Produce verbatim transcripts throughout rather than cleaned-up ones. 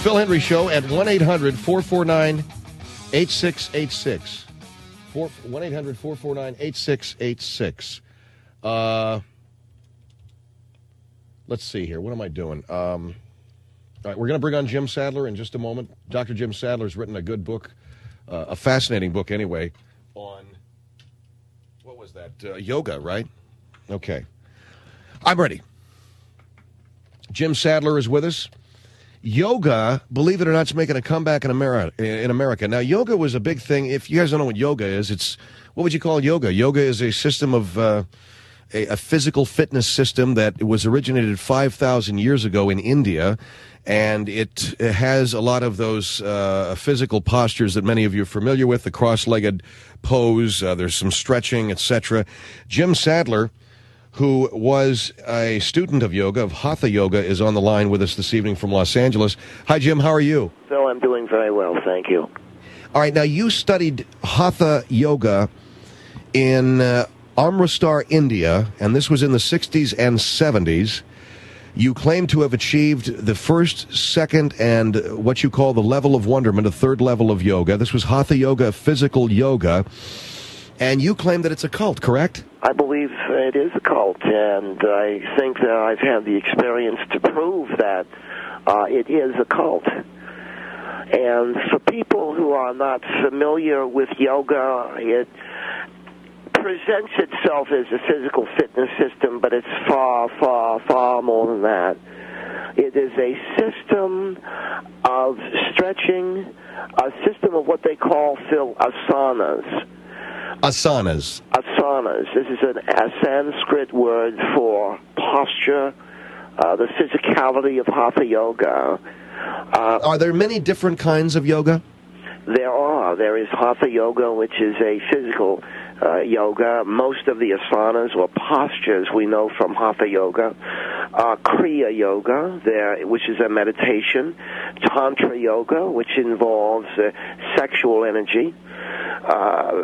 Phil Hendrie Show at one eight hundred four four nine eight six eight six. one eight hundred four four nine eight six eight six. Uh, let's see here. What am I doing? Um, all right, we're going to bring on Jim Sadler in just a moment. Doctor Jim Sadler has written a good book, uh, a fascinating book anyway, on, what was that? Uh, yoga, right? Okay. I'm ready. Jim Sadler is with us. Yoga, believe it or not, is making a comeback in America. In America. Now, yoga was a big thing. If you guys don't know what yoga is, it's, what would you call yoga? Yoga is a system of, uh, a, a physical fitness system that was originated five thousand years ago in India, and it, it has a lot of those uh, physical postures that many of you are familiar with, the cross-legged pose, uh, there's some stretching, et cetera. Jim Sadler, who was a student of yoga, of Hatha Yoga, is on the line with us this evening from Los Angeles. Hi, Jim. How are you? Phil, I'm doing very well, thank you. All right, now you studied Hatha Yoga in uh, Amritsar, India, and this was in the sixties and seventies. You claim to have achieved the first, second, and what you call the level of wonderment, a third level of yoga. This was Hatha Yoga, physical yoga. And you claim that it's a cult, correct? I believe it is a cult, and I think that I've had the experience to prove that uh, it is a cult. And for people who are not familiar with yoga, it presents itself as a physical fitness system, but it's far, far, far more than that. It is a system of stretching, a system of what they call, Phil, asanas. Asanas. Asanas. This is an, a Sanskrit word for posture, uh, the physicality of Hatha Yoga. Uh, are there many different kinds of yoga? There are. There is Hatha Yoga, which is a physical uh, yoga. Most of the asanas or postures we know from Hatha Yoga. Uh, Kriya Yoga, there, which is a meditation. Tantra Yoga, which involves uh, sexual energy. Uh,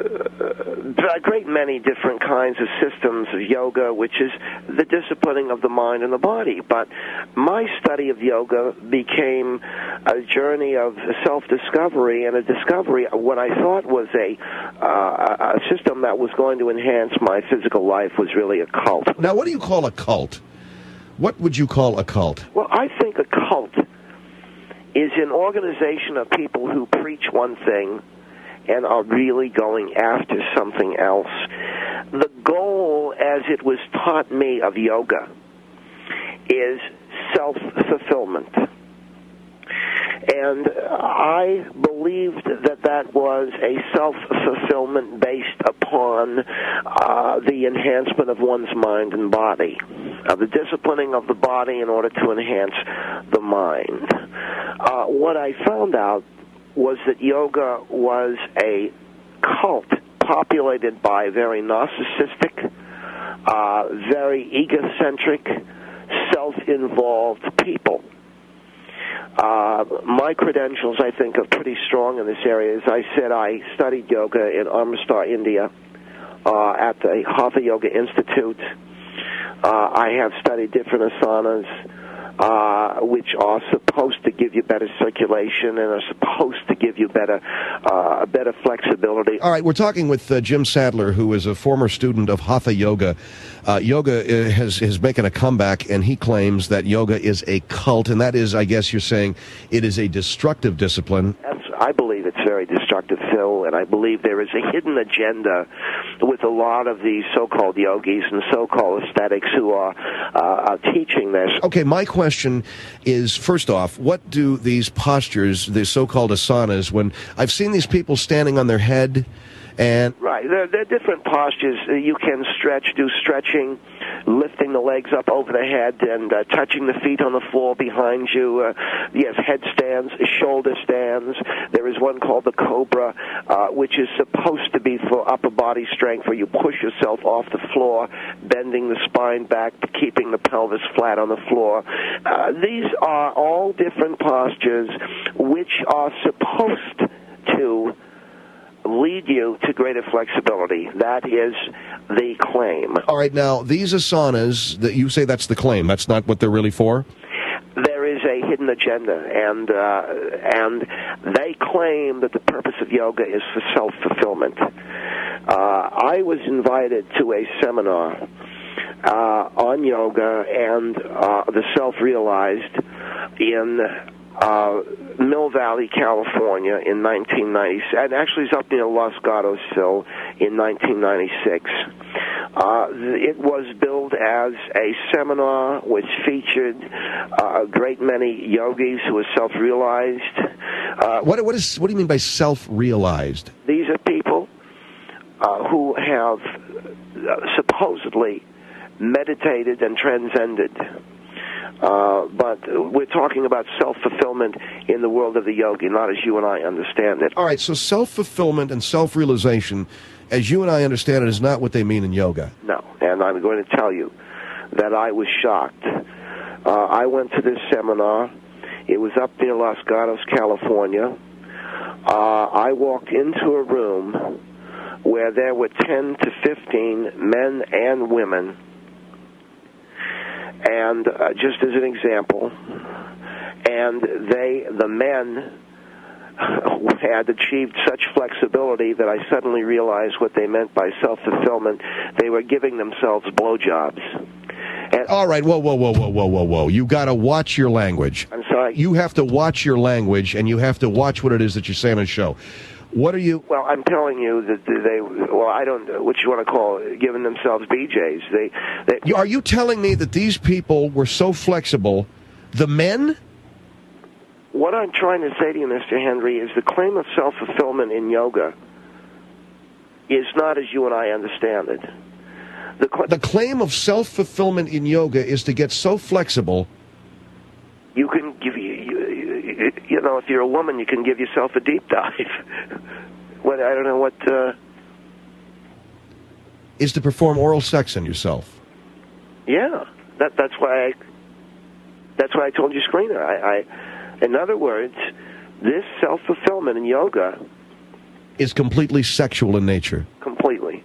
a great many different kinds of systems of yoga, which is the disciplining of the mind and the body. But my study of yoga became a journey of self-discovery and a discovery of what I thought was a, uh, a system that was going to enhance my physical life was really a cult. Now, what do you call a cult? What would you call a cult? Well, I think a cult is an organization of people who preach one thing and are really going after something else. The goal, as it was taught me of yoga, is self-fulfillment. And I believed that that was a self-fulfillment based upon uh, the enhancement of one's mind and body, uh, the disciplining of the body in order to enhance the mind. Uh, what I found out was that yoga was a cult populated by very narcissistic, uh, very egocentric, self-involved people. Uh, my credentials, I think, are pretty strong in this area. As I said, I studied yoga in Amritsar, India, uh, at the Hatha Yoga Institute. Uh, I have studied different asanas, Uh, which are supposed to give you better circulation and are supposed to give you better uh, better flexibility. All right, we're talking with uh, Jim Sadler, who is a former student of Hatha Yoga. Uh, yoga uh, has is making a comeback, and he claims that yoga is a cult, and that is, I guess you're saying, it is a destructive discipline. That's, I believe it's very destructive, Phil, and I believe there is a hidden agenda with a lot of these so-called yogis and so-called aesthetics who are, uh, are teaching this. Okay, my question is, first off, what do these postures, the so-called asanas, when I've seen these people standing on their head and... Right, there, there are different postures. You can stretch, do stretching, lifting the legs up over the head and uh, touching the feet on the floor behind you. Uh, yes, headstands, shoulder stands. There is one called the Cobra, uh, which is supposed to be for upper body strength, where you push yourself off the floor, bending the spine back, keeping the pelvis flat on the floor. Uh, these are all different postures which are supposed to lead you to greater flexibility. That is the claim. All right, now, these asanas, that you say that's the claim. That's not what they're really for? There is is a hidden agenda, and uh, and they claim that the purpose of yoga is for self-fulfillment. Uh, I was invited to a seminar uh, on yoga and uh, the self-realized in uh, Mill Valley, California in nineteen ninety, and actually it's up near Los Gatos, Phil, in nineteen ninety-six. Uh, it was billed as a seminar which featured uh, a great many yogis who were self-realized. Uh, What, what, is, what do you mean by self-realized? These are people uh, who have uh, supposedly meditated and transcended. Uh, but we're talking about self-fulfillment in the world of the yogi, not as you and I understand it. All right, so self-fulfillment and self-realization, as you and I understand it, is not what they mean in yoga. No, and I'm going to tell you that I was shocked. Uh, I went to this seminar. It was up near Los Gatos, California. Uh, I walked into a room where there were ten to fifteen men and women. And uh, just as an example, and they, the men, had achieved such flexibility that I suddenly realized what they meant by self-fulfillment. They were giving themselves blowjobs. And All right, whoa, whoa, whoa, whoa, whoa, whoa, whoa. You got to watch your language. I'm sorry? You have to watch your language, and you have to watch what it is that you're saying on the show. What are you... Well, I'm telling you that they, well, I don't know what you want to call it, giving themselves B Js. They, they, Are you telling me that these people were so flexible, the men? What I'm trying to say to you, Mister Henry, is the claim of self-fulfillment in yoga is not as you and I understand it. The, cl- The claim of self-fulfillment in yoga is to get so flexible... You can give you, you, you know, if you're a woman, you can give yourself a deep dive. What I don't know what uh, is to perform oral sex on yourself. Yeah, that that's why I that's why I told you screener. I, I in other words, this self-fulfillment in yoga is completely sexual in nature. Completely.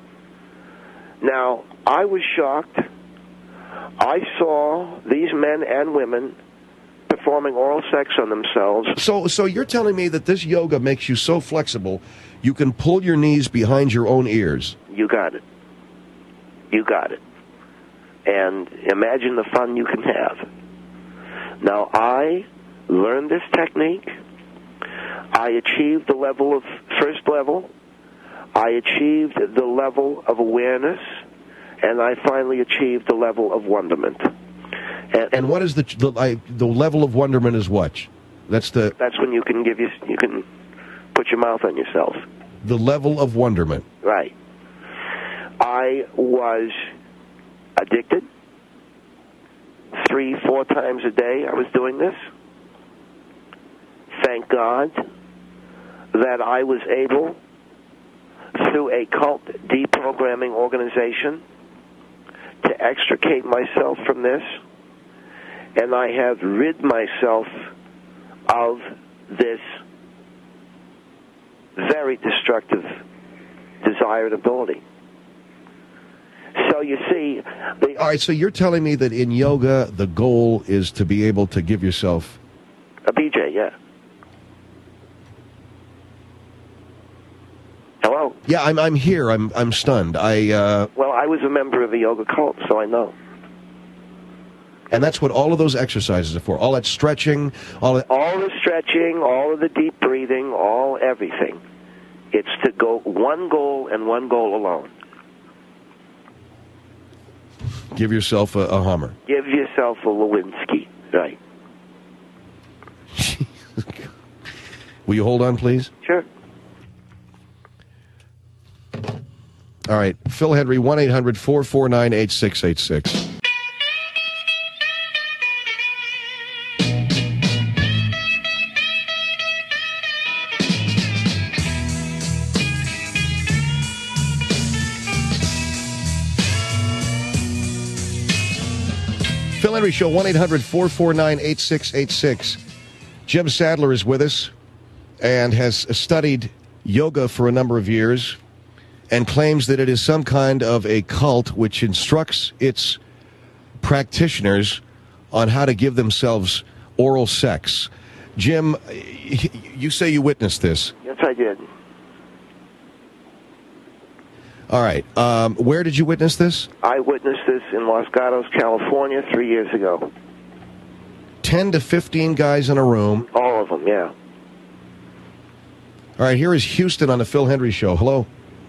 Now, I was shocked. I saw these men and women performing oral sex on themselves. So so you're telling me that this yoga makes you so flexible, you can pull your knees behind your own ears. You got it. You got it. And imagine the fun you can have. Now, I learned this technique. I achieved the level of first level. I achieved the level of awareness. And I finally achieved the level of wonderment. And, And what is the the, I, the level of wonderment is what? That's the that's when you can give you you can put your mouth on yourself. the level of wonderment. Right. I was addicted. Three, four times a day I was doing this. Thank God that I was able, through a cult deprogramming organization, to extricate myself from this, and I have rid myself of this very destructive desired ability. So you see, the, All right, so you're telling me that in yoga the goal is to be able to give yourself a B J, yeah. Hello. Yeah, I'm I'm here. I'm I'm stunned. I uh, Well, I was a member of a yoga cult, so I know. and that's what all of those exercises are for. All that stretching, all that. All the stretching, all of the deep breathing, all everything. It's to go one goal and one goal alone. Give yourself a, a Hummer. Give yourself a Lewinsky, right? Will you hold on, please? Sure. All right, Phil Henry, one eight hundred four four nine eight six eight six. Phil Henry Show, one eight hundred four four nine eight six eight six. Jim Sadler is with us and has studied yoga for a number of years and claims that it is some kind of a cult which instructs its practitioners on how to give themselves oral sex. Jim, you say you witnessed this. Yes, I did. All right. Um, where did you witness this? I witnessed this in Los Gatos, California, three years ago. ten to fifteen guys in a room. All of them, yeah. All right, here is Houston on the Phil Hendry Show. Hello.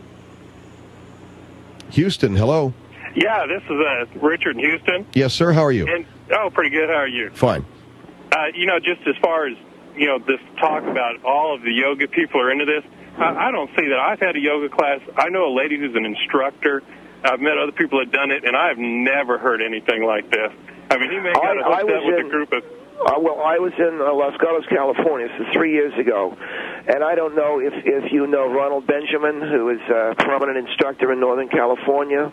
Houston, hello. Yeah, this is uh, Richard in Houston. Yes, sir. How are you? And oh, pretty good. How are you? Fine. Uh, you know, just as far as, you know, this talk about all of the yoga people are into this, I, I don't see that. I've had a yoga class. I know a lady who's an instructor. I've met other people that have done it, and I've never heard anything like this. I mean, he may have got I, I hooked up with in, a group of... Uh, well, I was in uh, Los Gatos, California, this is three years ago, and I don't know if, if you know Ronald Benjamin, who is a prominent instructor in Northern California.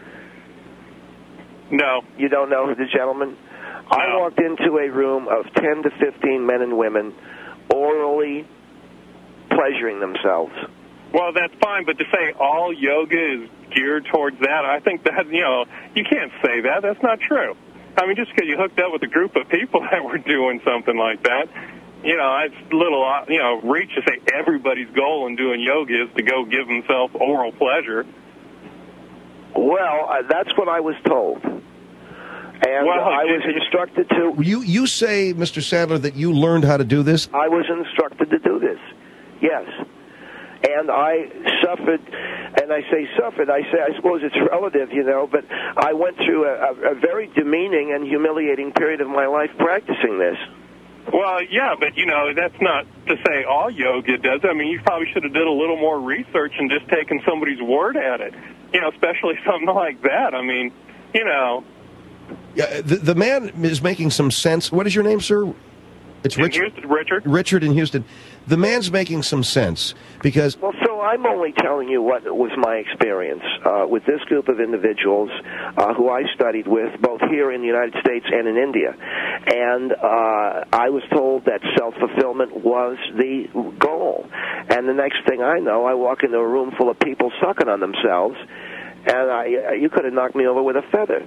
No. You don't know the gentleman? No. I walked into a room of ten to fifteen men and women orally pleasuring themselves. Well, that's fine, but to say all yoga is geared towards that, I think that, you know, you can't say that. That's not true. I mean, just because you hooked up with a group of people that were doing something like that, you know, it's a little, you know, reach to say everybody's goal in doing yoga is to go give themselves oral pleasure. Well, uh, that's what I was told. And well, I was instructed to... You, you say, Mister Sadler, that you learned how to do this? I was instructed to do this, yes. And I suffered, and I say suffered, I say I suppose it's relative, you know, but I went through a, a, a very demeaning and humiliating period of my life practicing this. Well, yeah, but, you know, that's not to say all yoga does. I mean, you probably should have did a little more research and just taken somebody's word at it, you know, especially something like that. I mean, you know. Yeah, the, the man is making some sense. What is your name, sir? It's in Richard. Houston, Richard. Richard in Houston. The man's making some sense because... Well, so I'm only telling you what was my experience uh, with this group of individuals uh, who I studied with, both here in the United States and in India. And uh, I was told that self-fulfillment was the goal. And the next thing I know, I walk into a room full of people sucking on themselves, and I, you could have knocked me over with a feather.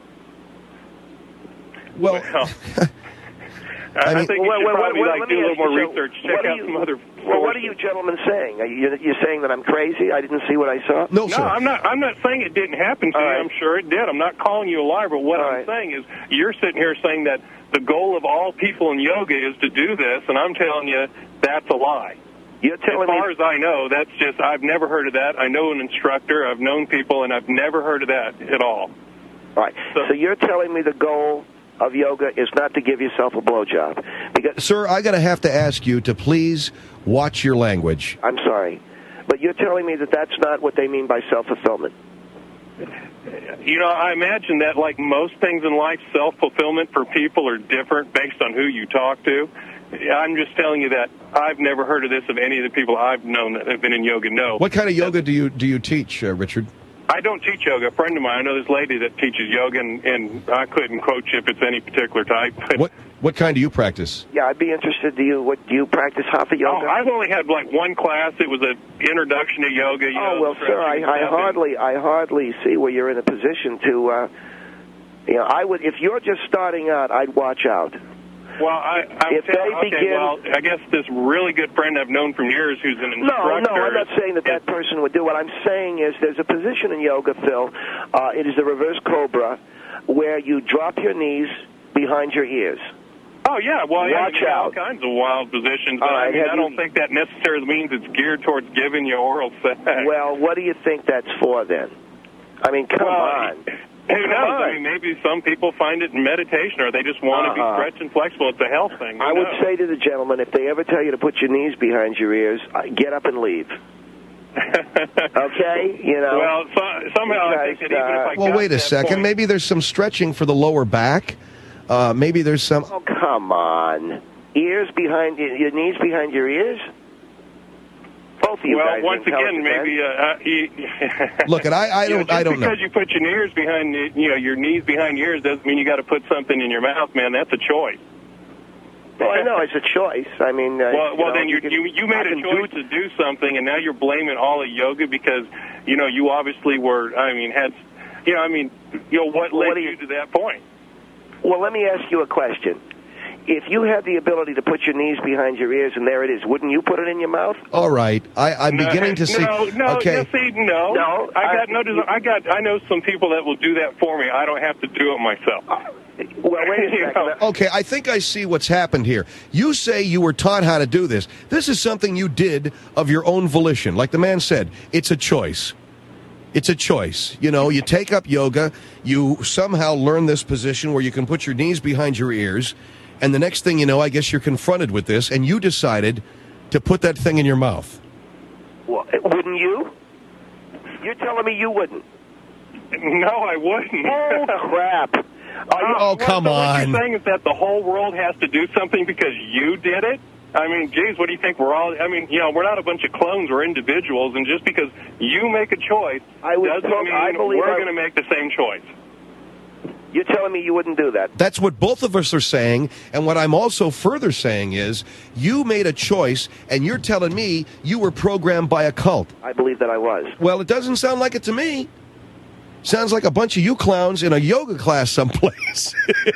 Well... well I, I mean, think you well, should well, probably well, like, do a little more so research, check out you, some other Well, sources. what are you gentlemen saying? Are you, you're saying that I'm crazy? I didn't see what I saw? No, No, sir. I'm not. I'm not saying it didn't happen to All you. right. I'm sure it did. I'm not calling you a liar. But what All I'm right. saying is, you're sitting here saying that the goal of all people in yoga is to do this, and I'm telling you that's a lie. You're telling as far me... as I know, that's just I've never heard of that. I know an instructor. I've known people, and I've never heard of that at all. All right. So, So you're telling me the goal of yoga is not to give yourself a blowjob? Because Sir, I got to have to ask you to please watch your language. I'm sorry, but you're telling me that that's not what they mean by self-fulfillment. you know, I imagine that, like most things in life, self-fulfillment for people are different based on who you talk to. I'm just telling you that I've never heard of this of any of the people I've known that have been in yoga. No. What kind of yoga do you do you teach, uh, Richard? I don't teach yoga. A friend of mine, I know this lady that teaches yoga, and, and I couldn't quote you if it's any particular type. But What what kind do you practice? Yeah, I'd be interested. Do you what do you practice hatha yoga? Oh, I've only had like one class. It was an introduction to yoga. You Oh know, well, sir, I, stretching I stuff. hardly, I hardly see where you're in a position to. Uh, you know, I would if you're just starting out, I'd watch out. Well, I, I'm If telling, they okay, begin- well, I guess this really good friend I've known from years who's an No, instructor. no, I'm not saying that that is- person would do. What I'm saying is there's a position in yoga, Phil. Uh, it is the reverse cobra, where you drop your knees behind your ears. Oh, yeah, well, yeah, Watch you got all out. kinds of wild positions, but All right, I mean, have I you- don't think that necessarily means it's geared towards giving you oral sex. Well, what do you think that's for then? I mean, come Well, on. Who Come knows? on. I mean, maybe some people find it in meditation, or they just want to Uh-huh. be stretched and flexible. It's a health thing. Who I would knows? say to the gentleman, if they ever tell you to put your knees behind your ears, uh, get up and leave. Okay? You know? Well, so, somehow I think that Because, even if uh, I Well, got wait a that second. point- Maybe there's some stretching for the lower back. Uh, maybe there's some. Oh, come on. Ears behind your, your knees behind your ears? Both of you well, guys. are once again, intelligent maybe men. uh, uh, you, Look, and I, I you know, don't, just I don't know. because you put your ears behind, the- you know, your knees behind your ears doesn't mean you got to put something in your mouth, man. That's a choice. Well, I know it's a choice. I mean, uh, Well, you well, know, then you can- you you I made a can choice do- to do something, and now you're blaming all of yoga because you know you obviously were. I mean, had you know, I mean, you know, what Well, led what do you you- to that point? Well, let me ask you a question. if you had the ability to put your knees behind your ears and there it is, wouldn't you put it in your mouth? All right. I, I'm No, beginning to see. No, no, okay. no, see, no. No, I got I- no. des- I got. I know some people that will do that for me. I don't have to do it myself. Well, wait a You second. know. Okay, I think I see what's happened here. You say you were taught how to do this. This is something you did of your own volition. Like the man said, it's a choice. It's a choice. You know, you take up yoga, you somehow learn this position where you can put your knees behind your ears, and the next thing you know, I guess you're confronted with this, and you decided to put that thing in your mouth. Well, wouldn't you? You're telling me you wouldn't? No, I wouldn't. Oh, crap. Are you, Oh, come so What on. you're saying is that the whole world has to do something because you did it? I mean, geez, what do you think? We're all, I mean, you know, we're not a bunch of clones. We're individuals, and just because you make a choice I was doesn't told- mean I believe we're I- going to make the same choice. you're telling me you wouldn't do that? That's what both of us are saying, and what I'm also further saying is you made a choice, and you're telling me you were programmed by a cult. I believe that I was. Well, it doesn't sound like it to me. Sounds like a bunch of you clowns in a yoga class someplace.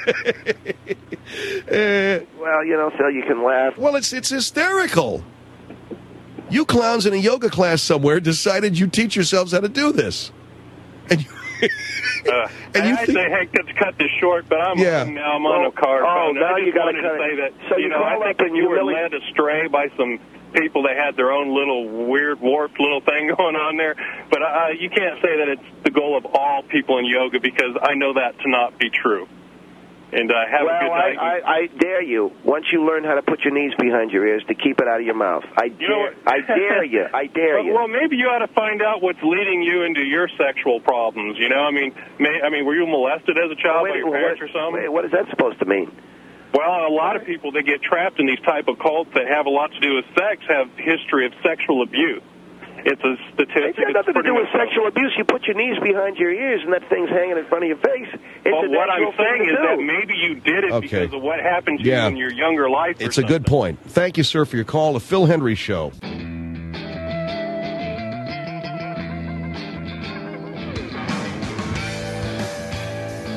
Uh, Well, you know, Phil, you can laugh. well, it's it's hysterical. You clowns in a yoga class somewhere decided you teach yourselves how to do this. And you, Uh, And you I think- say, heck, let's cut this short, but I'm Yeah. now I'm on Oh, a car oh, phone. now I you just gotta wanted cut to it. say that, So you you know, I call think up that and you you were really- led astray by some people that had their own little weird, warped little thing going on there. But uh, you can't say that it's the goal of all people in yoga because I know that to not be true. And uh, have Well, a good I, night. I, I dare you, once you learn how to put your knees behind your ears, to keep it out of your mouth. I dare, You know what? I dare you. I dare Well, you. well, maybe you ought to find out what's leading you into your sexual problems. You know, I mean, may, I mean, were you molested as a child by Wait, your what, parents or something? wait, what is that supposed to mean? Well, a lot of people that get trapped in these type of cults that have a lot to do with sex have history of sexual abuse. It's a It statistic. has that's nothing to pretty do with much- sexual abuse. You put your knees behind your ears and that thing's hanging in front of your face. It's Well, a what I'm natural thing saying to is do. that maybe you did it Okay. because of what happened to Yeah. you in your younger life. or it's a good something. point. Thank you, sir, for your call. The Phil Hendry Show.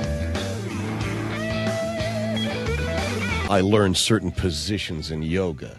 I learned certain positions in yoga.